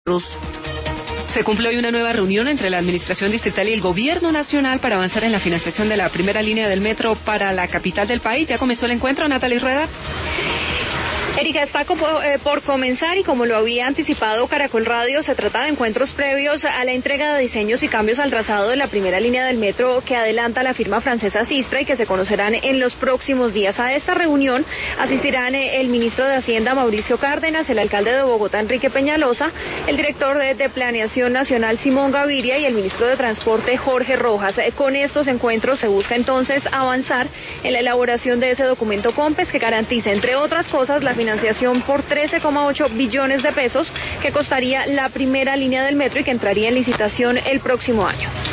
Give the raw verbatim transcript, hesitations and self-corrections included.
Se cumple hoy una nueva reunión entre la Administración Distrital y el Gobierno Nacional para avanzar en la financiación de la primera línea del metro para la capital del país. Ya comenzó el encuentro, Natalie Rueda. Erika, está por comenzar y como lo había anticipado Caracol Radio, se trata de encuentros previos a la entrega de diseños y cambios al trazado de la primera línea del metro que adelanta la firma francesa Sistra y que se conocerán en los próximos días. A esta reunión asistirán el ministro de Hacienda Mauricio Cárdenas, el alcalde de Bogotá Enrique Peñalosa, el director de, de Planeación Nacional Simón Gaviria y el ministro de Transporte Jorge Rojas. Con estos encuentros se busca entonces avanzar en la elaboración de ese documento COMPES que garantiza, entre otras cosas, la financiación por trece coma ocho billones de pesos que costaría la primera línea del metro y que entraría en licitación el próximo año.